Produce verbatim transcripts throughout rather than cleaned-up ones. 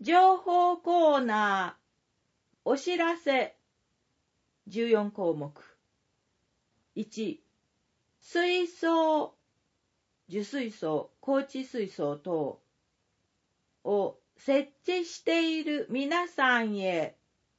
情報コーナー、お知らせ、じゅうよん項目。いち、水槽、受水槽、高知水槽等を設置している皆さんへ、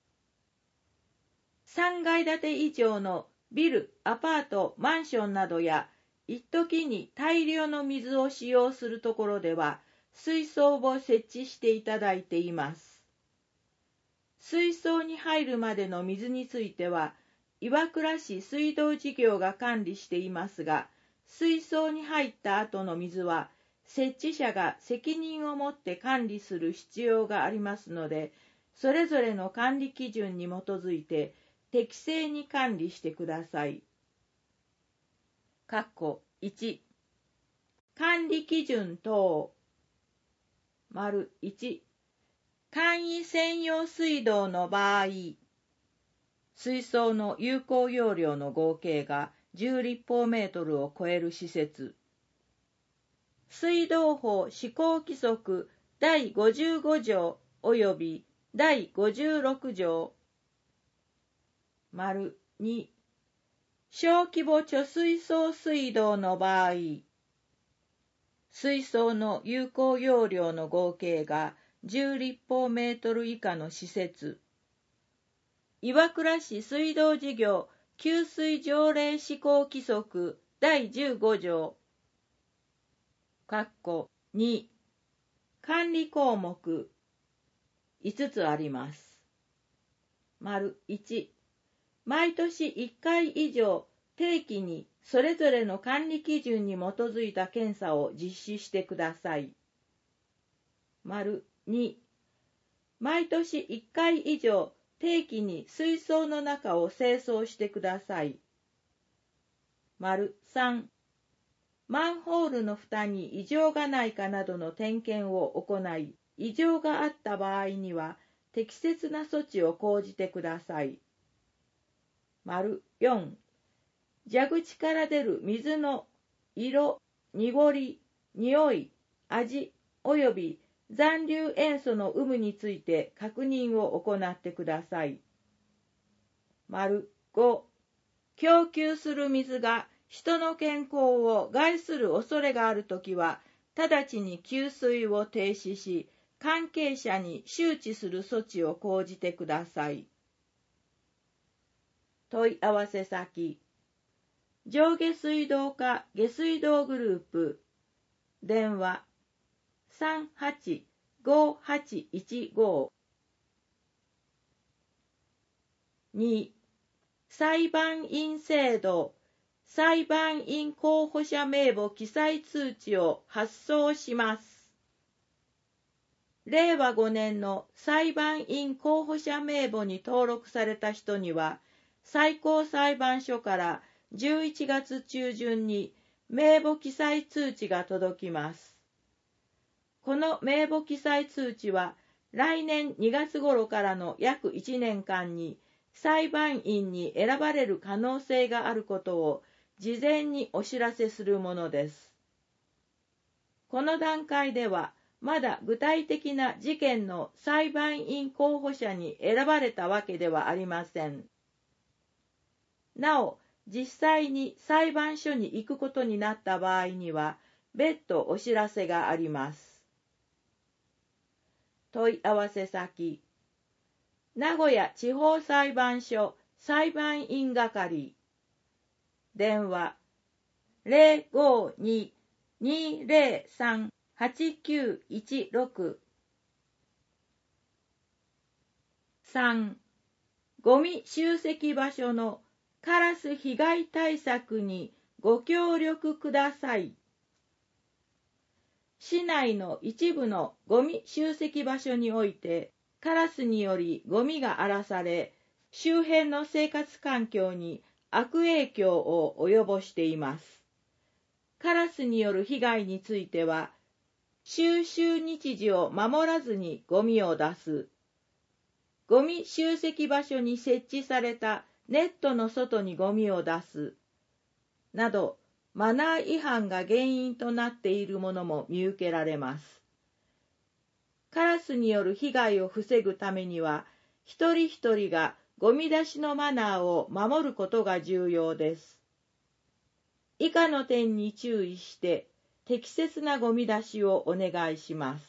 さんがい建て以上のビル、アパート、マンションなどや、一時に大量の水を使用するところでは、水槽を設置していただいています。水槽に入るまでの水については、岩倉市水道事業が管理していますが、水槽に入った後の水は、設置者が責任を持って管理する必要がありますので、それぞれの管理基準に基づいて、適正に管理してください。括弧いち、管理基準等、丸いち、簡易専用水道の場合、水槽の有効容量の合計がじゅう立方メートルを超える施設。水道法施行規則だいごじゅうご条及びだいごじゅうろく条。丸に、小規模貯水槽水道の場合、水槽の有効容量の合計がじゅう立方メートル以下の施設。岩倉市水道事業給水条例施行規則だいじゅうご条。括弧に、管理項目いつつあります。丸いち、毎年いっかい以上定期にそれぞれの管理基準に基づいた検査を実施してください。丸に、毎年いっかい以上定期に水槽の中を清掃してください。丸さん、マンホールの蓋に異常がないかなどの点検を行い、異常があった場合には適切な措置を講じてください。丸よん、蛇口から出る水の色、濁り、匂い、味および残留塩素の有無について確認を行ってください。丸ご、供給する水が人の健康を害する恐れがあるときは、直ちに給水を停止し、関係者に周知する措置を講じてください。問い合わせ先、上下水道課下水道グループ、電話さんはちごはちいちご。に、裁判員制度、裁判員候補者名簿記載通知を発送します。れいわごねんの裁判員候補者名簿に登録された人には、最高裁判所からじゅういちがつ中旬に名簿記載通知が届きます。この名簿記載通知は、来年にがつ頃からの約いちねんかんに裁判員に選ばれる可能性があることを事前にお知らせするものです。この段階では、まだ具体的な事件の裁判員候補者に選ばれたわけではありません。なお、実際に裁判所に行くことになった場合には、別途お知らせがあります。問い合わせ先、名古屋地方裁判所裁判員係、電話ゼロごに にゼロさん はちきゅういちろく。さん、ゴミ集積場所のカラス被害対策にご協力ください。市内の一部のゴミ集積場所において、カラスによりゴミが荒らされ、周辺の生活環境に悪影響を及ぼしています。カラスによる被害については、収集日時を守らずにゴミを出す、ゴミ集積場所に設置されたネットの外にゴミを出す、など、マナー違反が原因となっているものも見受けられます。 カラスによる被害を防ぐためには、一人一人がゴミ出しのマナーを守ることが重要です。以下の点に注意して、適切なゴミ出しをお願いします。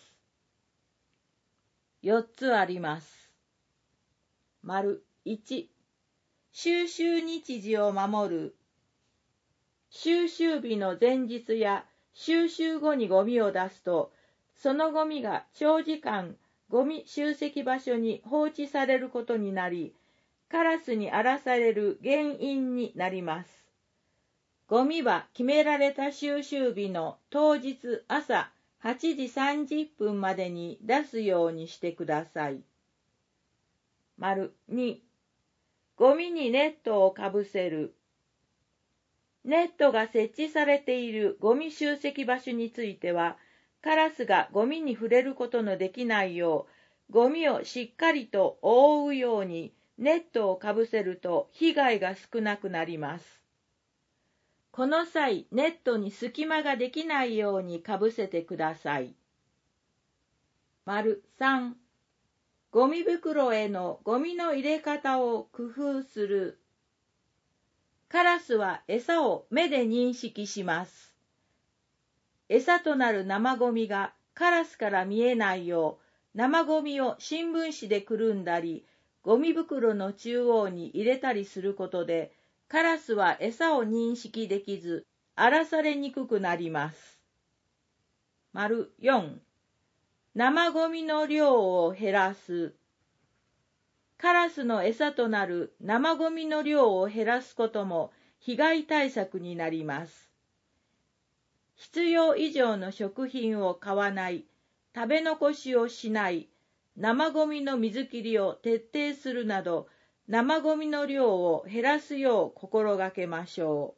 よっつあります。丸いち、収集日時を守る。収集日の前日や収集後にゴミを出すと、そのゴミが長時間ゴミ集積場所に放置されることになり、カラスに荒らされる原因になります。ゴミは決められた収集日の当日朝はちじさんじゅっぷんまでに出すようにしてください。丸に、ゴミにネットをかぶせる。ネットが設置されているゴミ集積場所については、カラスがゴミに触れることのできないよう、ゴミをしっかりと覆うようにネットをかぶせると被害が少なくなります。この際、ネットに隙間ができないようにかぶせてください。丸さん、ゴミ袋へのゴミの入れ方を工夫する。カラスは餌を目で認識します。餌となる生ゴミがカラスから見えないよう、生ゴミを新聞紙でくるんだり、ゴミ袋の中央に入れたりすることで、カラスは餌を認識できず、荒らされにくくなります。丸よん、生ゴミの量を減らす。カラスの餌となる生ゴミの量を減らすことも被害対策になります。必要以上の食品を買わない、食べ残しをしない、生ゴミの水切りを徹底するなど、生ゴミの量を減らすよう心がけましょ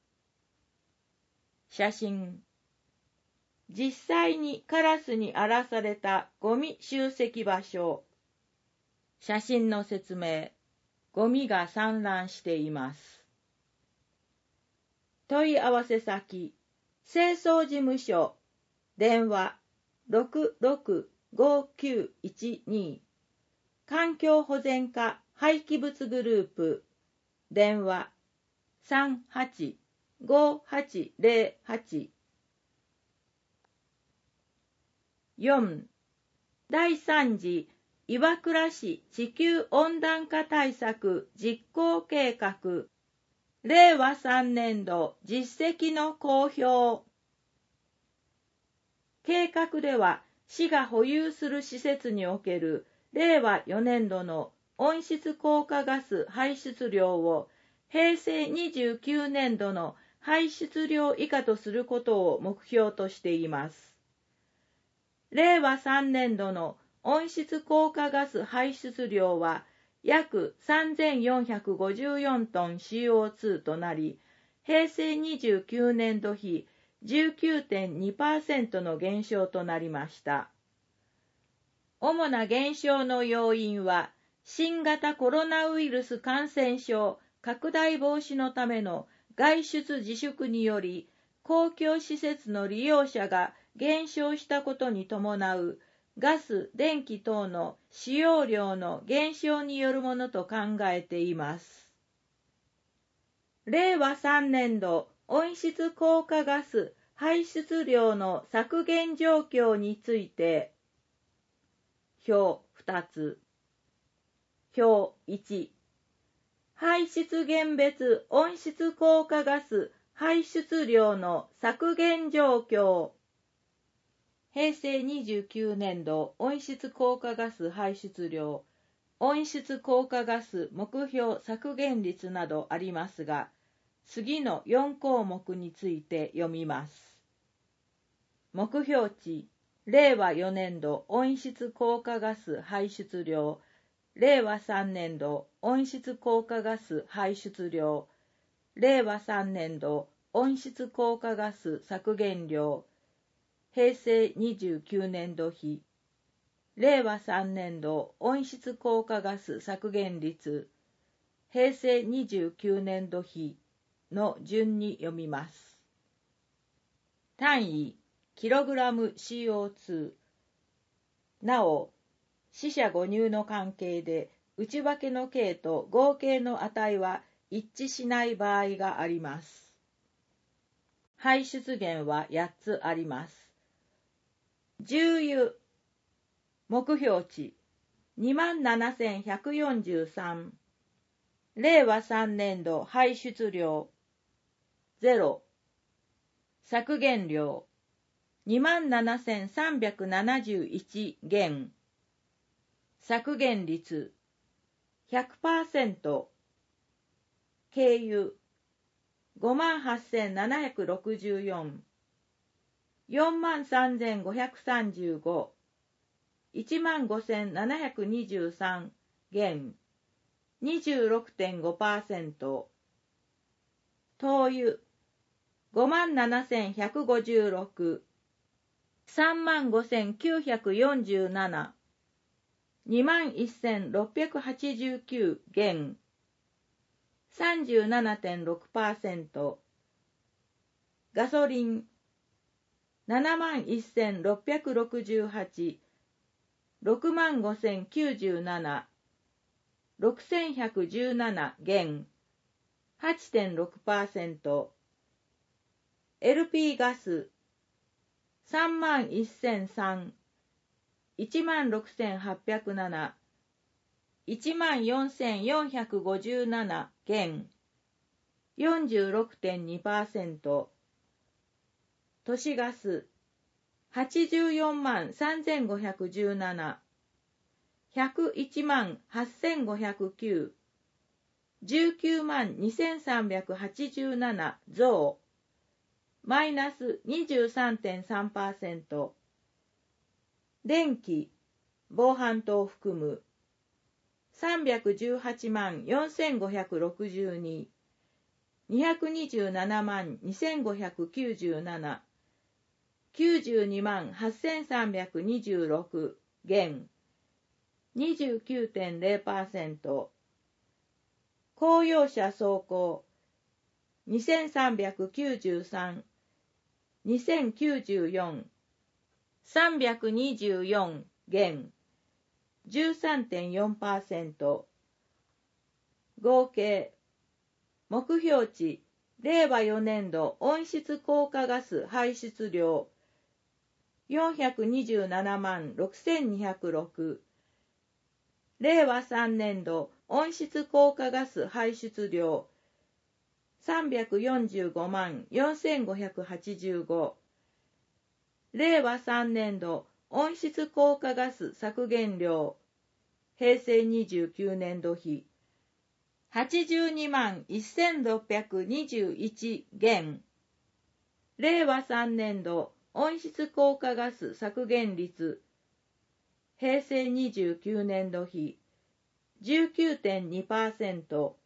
う。写真。実際にカラスに荒らされたゴミ集積場所。写真の説明。ゴミが散乱しています。問い合わせ先。清掃事務所。電話 ろくろくごきゅういちに。環境保全課廃棄物グループ。電話 さんはちごはちゼロはち。よん. 第三次岩倉市地球温暖化対策実行計画れいわさんねんど実績の公表。計画では市が保有する施設におけるれいわよねんどの温室効果ガス排出量をへいせいにじゅうきゅうねんどの排出量以下とすることを目標としています。れいわさんねんどの温室効果ガス排出量は約さんぜんよんひゃくごじゅうよんトン シーオーツー となり、へいせいにじゅうきゅうねんど比 じゅうきゅうてんにパーセント の減少となりました。主な減少の要因は、新型コロナウイルス感染症拡大防止のための外出自粛により、公共施設の利用者が減少したことに伴うガス・電気等の使用量の減少によるものと考えています。れいわさんねんど温室効果ガス排出量の削減状況について、表ふたつ。表いち。排出源別温室効果ガス排出量の削減状況。へいせいにじゅうきゅうねんど温室効果ガス排出量、温室効果ガス目標削減率などありますが、次のよんこうもくについて読みます。目標値、れいわよねんど温室効果ガス排出量、れいわさんねんど温室効果ガス排出量、れいわさんねんど温室効果ガス削減量、へいせいにじゅうきゅうねんど比、れいわさんねんど温室効果ガス削減率、へいせいにじゅうきゅうねんど比の順に読みます。単位、キログラム シーオーツー。 なお、四捨五入の関係で内訳の形と合計の値は一致しない場合があります。排出源はやっつあります。重油、目標値 にまんななせんひゃくよんじゅうさん、れいわさんねんど排出量ゼロ、削減量 にまんななせんさんびゃくななじゅういち 減、削減率 ひゃくパーセント、軽油 ごまんはっせんななひゃくろくじゅうよん、よんまんさんぜんごひゃくさんじゅうご、いちまんごせんななひゃくにじゅうさん、減 にじゅうろくてんごパーセント、灯油 ごまんななせんひゃくごじゅうろく、さんまんごせんきゅうひゃくよんじゅうなな、にまんせんろっぴゃくはちじゅうきゅう、減 さんじゅうななてんろくパーセント、ガソリン ななまんせんろっぴゃくろくじゅうはち、ろくまんごせんきゅうじゅうなな、ろくせんひゃくじゅうなな、減 はちてんろくパーセント、エルピー ガスさんまんせんさん、いちまんろくせんはっぴゃくなな、いちまんよんせんよんひゃくごじゅうなな、減 よんじゅうろくてんにパーセント、都市ガスはちじゅうよんまんさんぜんごひゃくじゅうなな、ひゃくいちまんはっせんごひゃくきゅう、じゅうきゅうまんにせんさんびゃくはちじゅうなな、増マイナス にじゅうさんてんさんパーセント、電気、防犯灯を含むさんびゃくじゅうはちまんよんせんごひゃくろくじゅうに、にひゃくにじゅうななまんにせんごひゃくきゅうじゅうなな、きゅうじゅうにまんはっせんさんびゃくにじゅうろく、減 にじゅうきゅうてんれいパーセント、公用車走行にせんさんびゃくきゅうじゅうさん、にせんきゅうじゅうよん、さんびゃくにじゅうよん、減 じゅうさんてんよんパーセント、合計目標値れいわよねんど温室効果ガス排出量よんひゃくにじゅうななまんろくせんにひゃくろく、れいわさんねんど温室効果ガス排出量さんびゃくよんじゅうごまんよんせんごひゃくはちじゅうご、れいわさんねんど温室効果ガス削減量へいせいにじゅうきゅうねんど比はちじゅうにまんせんろっぴゃくにじゅういち、減れいわさんねんど温室効果ガス削減率へいせいにじゅうきゅうねんど比 じゅうきゅうてんにパーセント、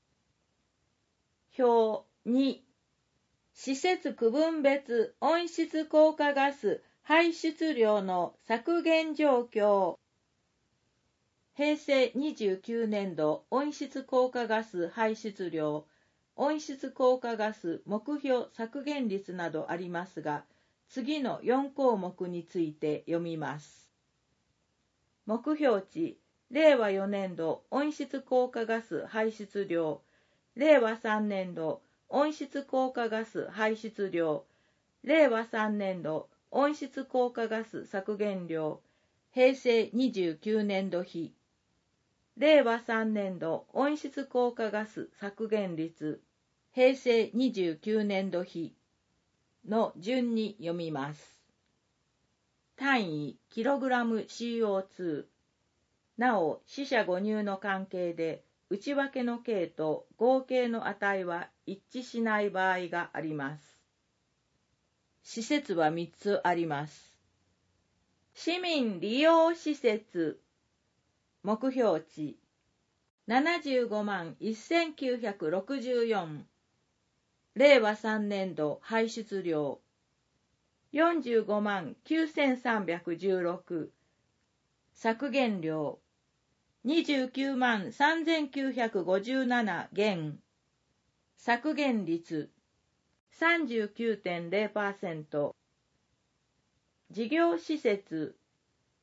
表に施設区分別温室効果ガス排出量の削減状況へいせいにじゅうきゅうねんど温室効果ガス排出量温室効果ガス目標削減率などありますが、次のよんこうもくについて読みます。目標値れいわよねんど温室効果ガス排出量れいわさんねんど温室効果ガス排出量れいわさんねんど温室効果ガス削減量へいせいにじゅうきゅうねんど比れいわさんねんど温室効果ガス削減率へいせいにじゅうきゅうねんど比の順に読みます。単位キログラム シーオーツー、なお四捨五入の関係で内訳の形と合計の値は一致しない場合があります。施設はみっつあります。市民利用施設目標値ななじゅうごまんせんきゅうひゃくろくじゅうよん、れいわさんねんど排出量よんじゅうごまんきゅうせんさんびゃくじゅうろく、削減量にじゅうきゅうまんさんぜんきゅうひゃくごじゅうなな、減削減率 さんじゅうきゅうてんれいパーセント、事業施設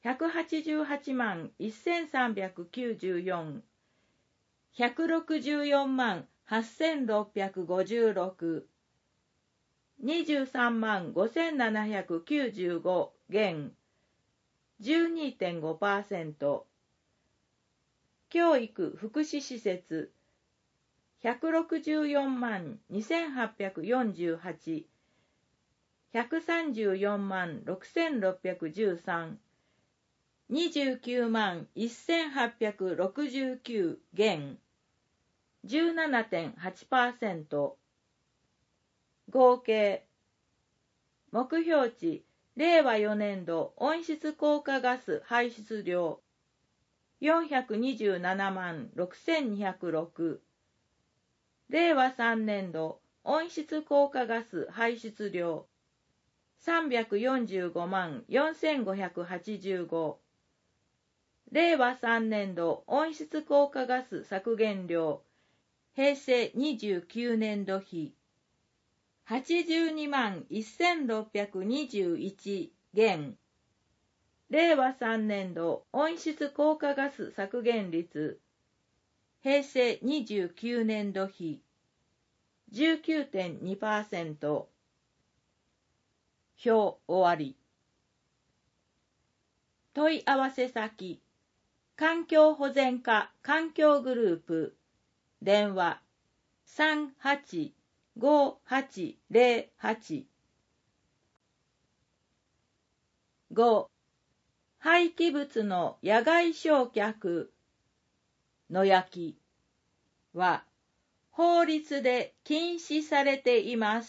ひゃくはちじゅうはちまんせんさんびゃくきゅうじゅうよん、ひゃくろくじゅうよんまんはっせんろっぴゃくごじゅうろく、にじゅうさんまんごせんななひゃくきゅうじゅうご減 じゅうにてんごパーセント、教育福祉施設ひゃくろくじゅうよんまんにせんはっぴゃくよんじゅうはち、ひゃくさんじゅうよんまんろくせんろっぴゃくじゅうさん、にじゅうきゅうまんせんはっぴゃくろくじゅうきゅう減 じゅうななてんはちパーセント、合計目標値れいわよねんど温室効果ガス排出量よんひゃくにじゅうななまんろくせんにひゃくろく、れいわさんねんど温室効果ガス排出量さんびゃくよんじゅうごまんよんせんごひゃくはちじゅうご、れいわさんねんど温室効果ガス削減量平成にじゅうきゅうねんど比はちじゅうにまんせんろっぴゃくにじゅういち減、れいわさんねんど温室効果ガス削減率平成にじゅうきゅうねんど比 じゅうきゅうてんにパーセント。 表終わり。問い合わせ先環境保全課環境グループ電話 さんはちごはちぜろはち ご. 廃棄物の野外焼却野焼きは法律で禁止されています。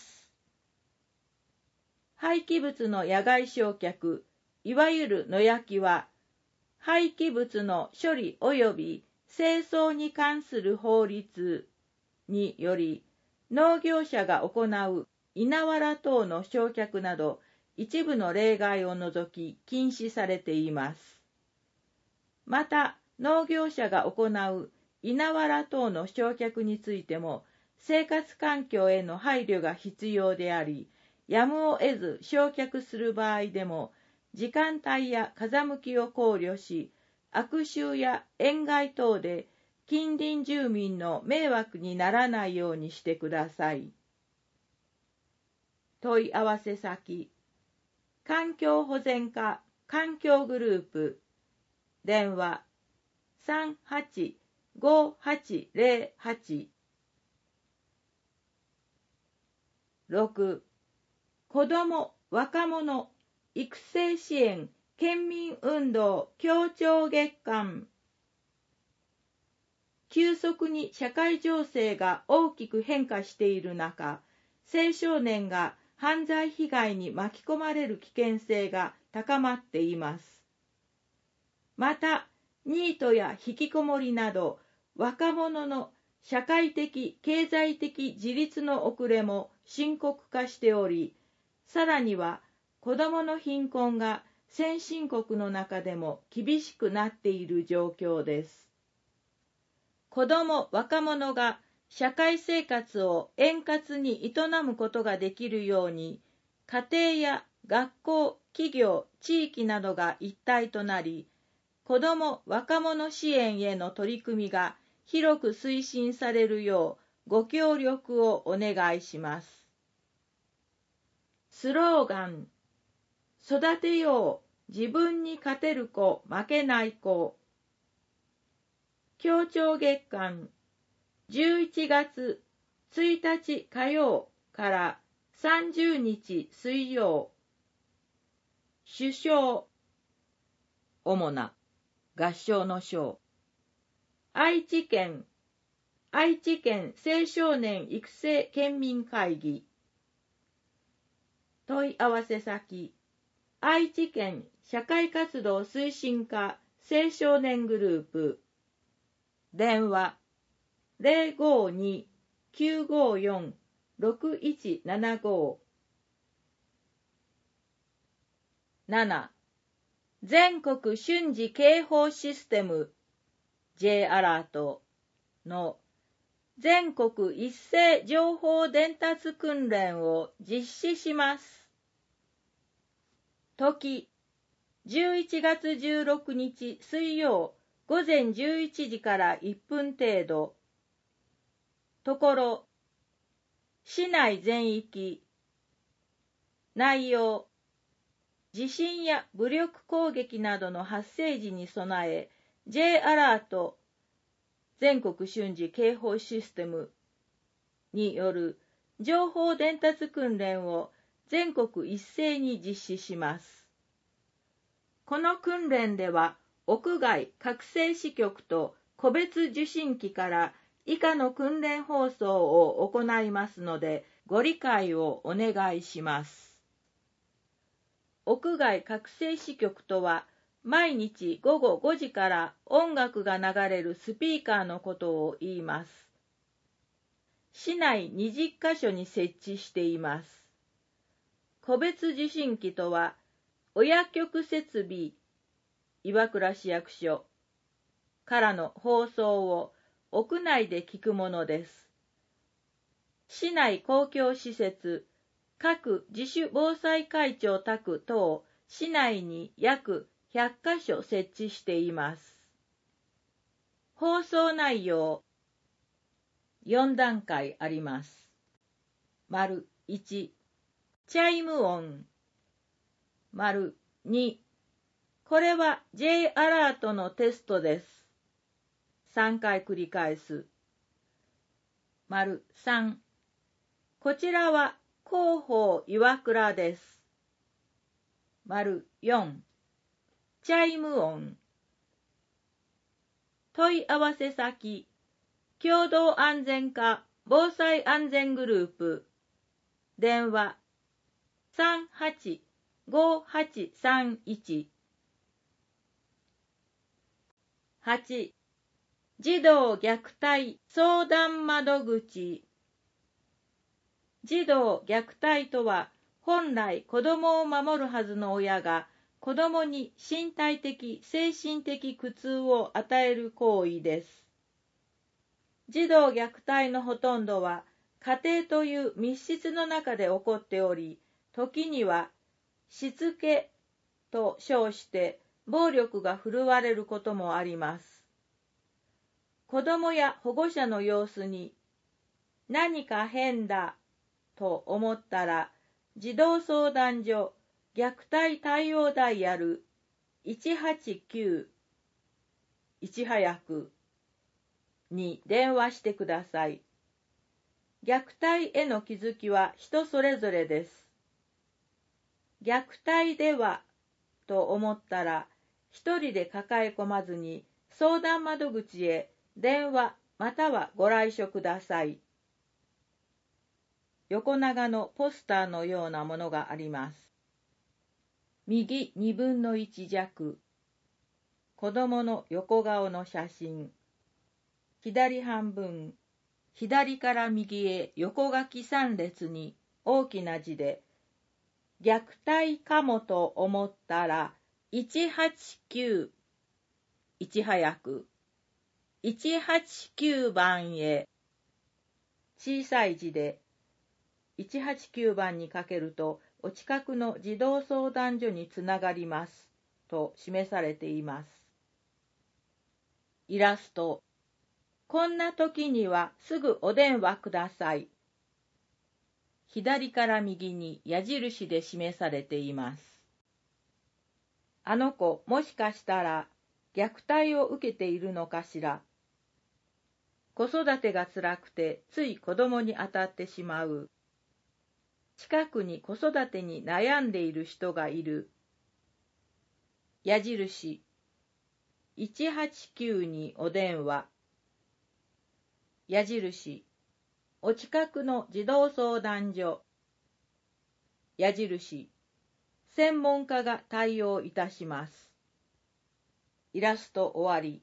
廃棄物の野外焼却、いわゆる野焼きは、廃棄物の処理及び清掃に関する法律により、農業者が行う稲わら等の焼却など、一部の例外を除き禁止されています。また、農業者が行う稲わら等の焼却についても、生活環境への配慮が必要であり、やむを得ず焼却する場合でも、時間帯や風向きを考慮し、悪臭や塩害等で近隣住民の迷惑にならないようにしてください。問い合わせ先環境保全課環境グループ電話 さんはちごはちぜろはち ろく. 子ども・若者育成支援県民運動協調月間急速に社会情勢が大きく変化している中、青少年が犯罪被害に巻き込まれる危険性が高まっています。また、ニートや引きこもりなど、若者の社会的・経済的自立の遅れも深刻化しており、さらには子どもの貧困が先進国の中でも厳しくなっている状況です。子ども・若者が社会生活を円滑に営むことができるように、家庭や学校、企業、地域などが一体となり、子ども・若者支援への取り組みが広く推進されるようご協力をお願いします。スローガン、育てよう、自分に勝てる子、負けない子。協調月間、じゅういちがつついたち火曜からさんじゅうにち水曜。主将、主な合唱の章。愛知県、愛知県青少年育成県民会議。問い合わせ先、愛知県社会活動推進課青少年グループ。電話 ゼロごに きゅうごよん ろくいちななご。なな. 全国瞬時警報システム J アラートの全国一斉情報伝達訓練を実施します。時じゅういちがつじゅうろくにち水曜午前じゅういちじからいっぷん程度。ところ、市内全域。内容、地震や武力攻撃などの発生時に備え、J アラート、全国瞬時警報システムによる情報伝達訓練を全国一斉に実施します。この訓練では、屋外各制支局と個別受信機から以下の訓練放送を行いますので、ご理解をお願いします。屋外各制支局とは、毎日午後ごじから音楽が流れるスピーカーのことを言います。市内にじゅっかしょに設置しています。個別受信機とは、親局設備、岩倉市役所からの放送を屋内で聞くものです。市内公共施設、各自主防災会長宅等、市内に約ひゃっかしょ設置しています。放送内容、よんだんかいあります。丸いち、チャイム音。丸に、これは J アラートのテストです。さんかい繰り返す。丸さん、こちらは広報岩倉です。丸よん、チャイム音。問い合わせ先、共同安全課防災安全グループ。電話さんはちごはちさんいち。はち、児童虐待相談窓口。児童虐待とは、本来子供を守るはずの親が、子供に身体的・精神的苦痛を与える行為です。児童虐待のほとんどは、家庭という密室の中で起こっており、時には、しつけと称して暴力が振るわれることもあります。子供や保護者の様子に、何か変だと思ったら、児童相談所虐待対応ダイヤルいちはちきゅう、いち早くに電話してください。虐待への気づきは人それぞれです。虐待ではと思ったら、一人で抱え込まずに相談窓口へ電話またはご来所ください。横長のポスターのようなものがあります。右にぶんのいち弱、子供の横顔の写真。左半分、左から右へ横書きさん列に大きな字で、虐待かもと思ったらいちはちきゅう、いち早く、いちはちきゅうばんへ、小さい字で、いちはちきゅうばんにかけるとお近くの児童相談所につながりますと示されています。イラスト、こんな時にはすぐお電話ください。左から右に矢印で示されています。あの子、もしかしたら虐待を受けているのかしら。子育てが辛くてつい子供に当たってしまう。近くに子育てに悩んでいる人がいる。矢印いちはちきゅうにお電話。矢印お近くの児童相談所。矢印専門家が対応いたします。イラスト終わり。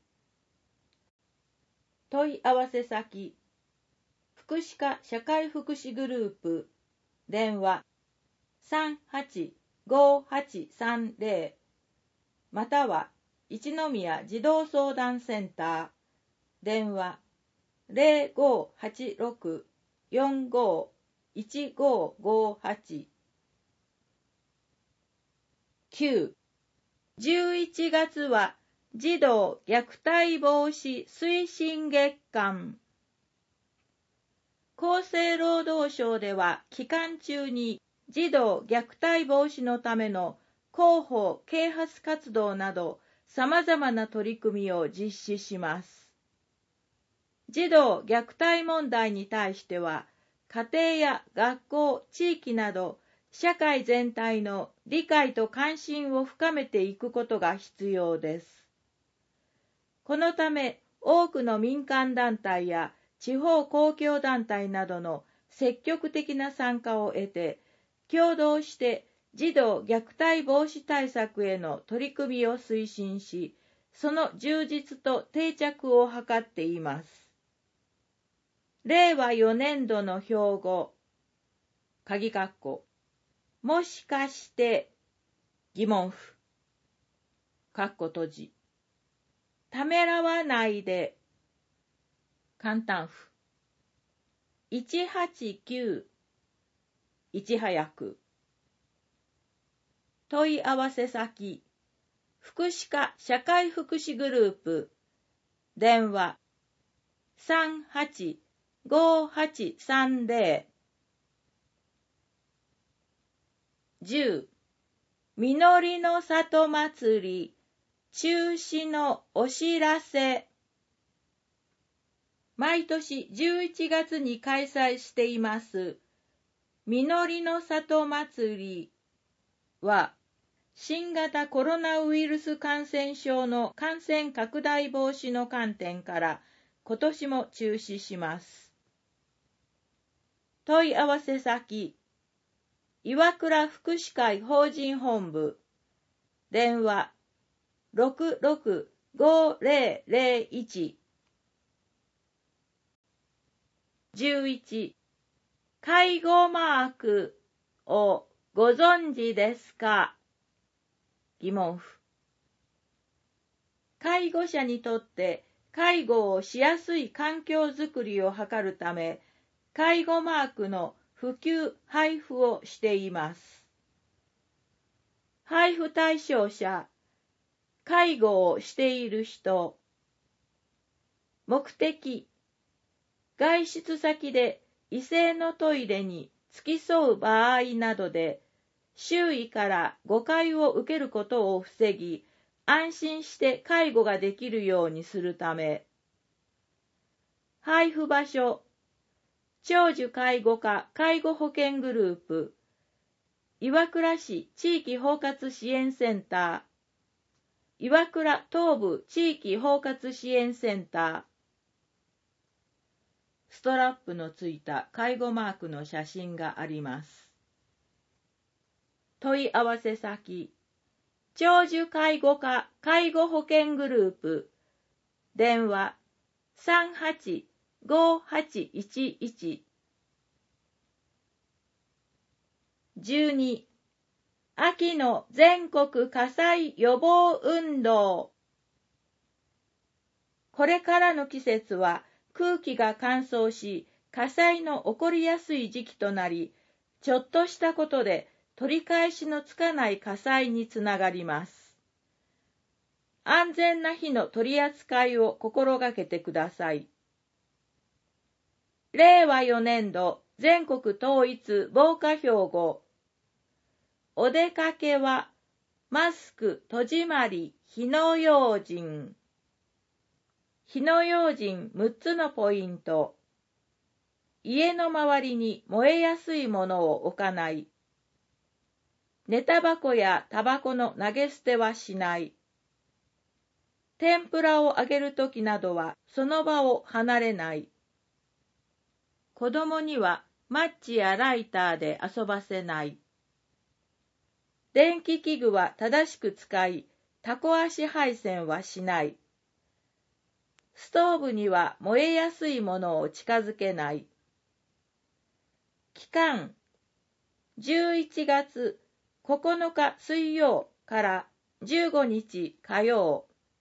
問い合わせ先、福祉課社会福祉グループ。電話さんはちごはちさんゼロ、または一宮児童相談センター。電話ゼロごはちろくよんごいちごごはち。きゅうじゅういちがつは児童虐待防止推進月間。厚生労働省では期間中に児童虐待防止のための広報・啓発活動など様々な取り組みを実施します。児童虐待問題に対しては、家庭や学校、地域など社会全体の理解と関心を深めていくことが必要です。このため、多くの民間団体や地方公共団体などの積極的な参加を得て、共同して児童虐待防止対策への取り組みを推進し、その充実と定着を図っています。れいわよねんどの標語、鍵括弧、もしかして疑問符、括弧閉じ、ためらわないで、簡単符、いちはちきゅう、いち早く、問い合わせ先、福祉課社会福祉グループ、電話、さんはちごはちさんぜろ、じゅう、実りの里祭り、中止のお知らせ。毎年じゅういちがつに開催しています、実りの里祭りは、新型コロナウイルス感染症の感染拡大防止の観点から今年も中止します。問い合わせ先、岩倉福祉会法人本部、電話 ろくろくごぜろぜろいち。じゅういち、介護マークをご存知ですか？疑問符。介護者にとって介護をしやすい環境づくりを図るため、介護マークの普及・配布をしています。配布対象者、介護をしている人。目的、外出先で異性のトイレに付き添う場合などで、周囲から誤解を受けることを防ぎ、安心して介護ができるようにするため。配布場所、長寿介護課介護保険グループ、岩倉市地域包括支援センター、岩倉東部地域包括支援センター。ストラップのついた介護マークの写真があります。問い合わせ先、長寿介護課介護保険グループ、電話さんはちごはちいちいち。じゅうに、秋の全国火災予防運動。これからの季節は空気が乾燥し、火災の起こりやすい時期となり、ちょっとしたことで取り返しのつかない火災につながります。安全な火の取り扱いを心がけてください。れいわよねんど全国統一防火標語。お出かけはマスク、戸締まり、火の用心。火の用心むっつのポイント。家の周りに燃えやすいものを置かない。寝タバコやタバコの投げ捨てはしない。天ぷらを揚げるときなどはその場を離れない。子供にはマッチやライターで遊ばせない。電気器具は正しく使い、タコ足配線はしない。ストーブには燃えやすいものを近づけない。期間、じゅういちがつここのか水曜からじゅうごにち火曜。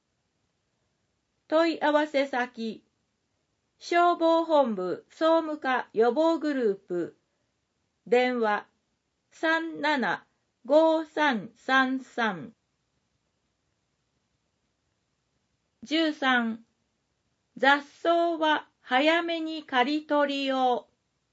問い合わせ先、消防本部総務課予防グループ、電話さんななごさんさんさん。 じゅうさん、雑草は早めに刈り取りを。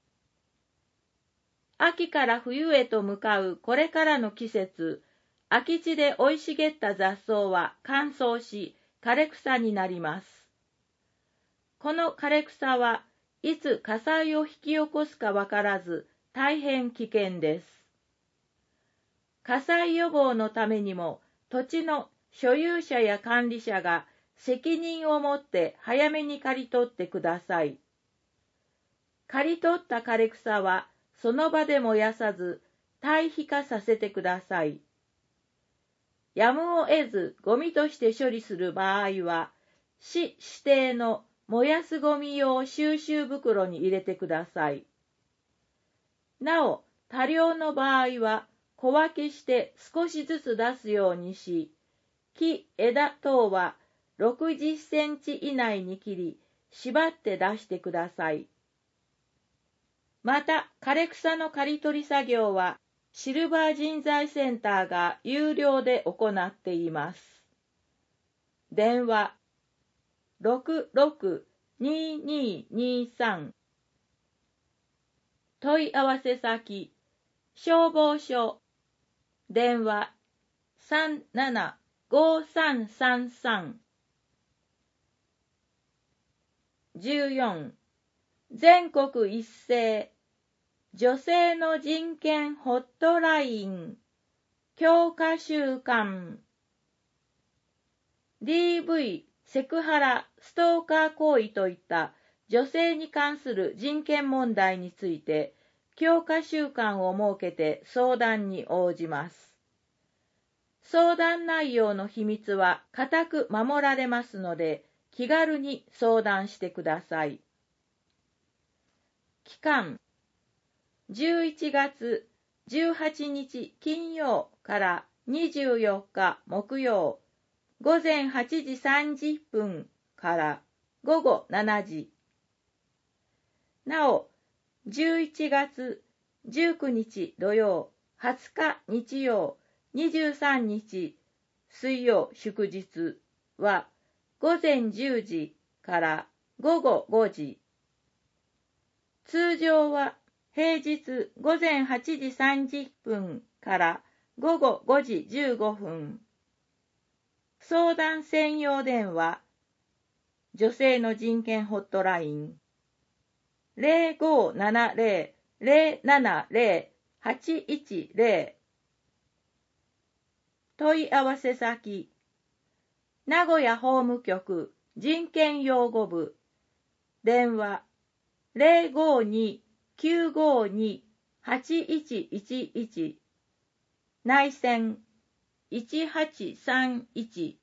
秋から冬へと向かうこれからの季節、空き地で生い茂った雑草は乾燥し、枯れ草になります。この枯れ草はいつ火災を引き起こすかわからず、大変危険です。火災予防のためにも、土地の所有者や管理者が責任を持って早めに刈り取ってください。刈り取った枯れ草はその場で燃やさず堆肥化させてください。やむを得ずゴミとして処理する場合は、市指定の燃やすゴミ用収集袋に入れてください。なお、多量の場合は小分けして少しずつ出すようにし、木、枝等はろくじゅっセンチ以内に切り、縛って出してください。また、枯れ草の刈り取り作業は、シルバー人材センターが有料で行っています。電話 ろくろく にーにーにーさん 問い合わせ先消防署電話 さんななごさんさんさん じゅうよん全国一斉女性の人権ホットライン強化週間 ディーブイ、セクハラ、ストーカー行為といった女性に関する人権問題について強化週間を設けて相談に応じます。相談内容の秘密は固く守られますので、気軽に相談してください。期間じゅういちがつじゅうはちにち金曜からにじゅうよっか木曜午前はちじさんじゅっぷんからごごしちじ。なお、じゅういちがつじゅうくにち土曜、はつか日曜、にじゅうさんにち水曜祝日はごぜんじゅうじからごごごじ。通常は平日ごぜんはちじさんじゅっぷんからごごごじじゅうごふん。相談専用電話、女性の人権ホットライン、ゼロごーななゼロ ゼロななゼロ はちいちゼロ。問い合わせ先、名古屋法務局人権擁護部、電話、ゼロごーにーきゅうごーにーはちいちいちいち、内線いちはちさんいち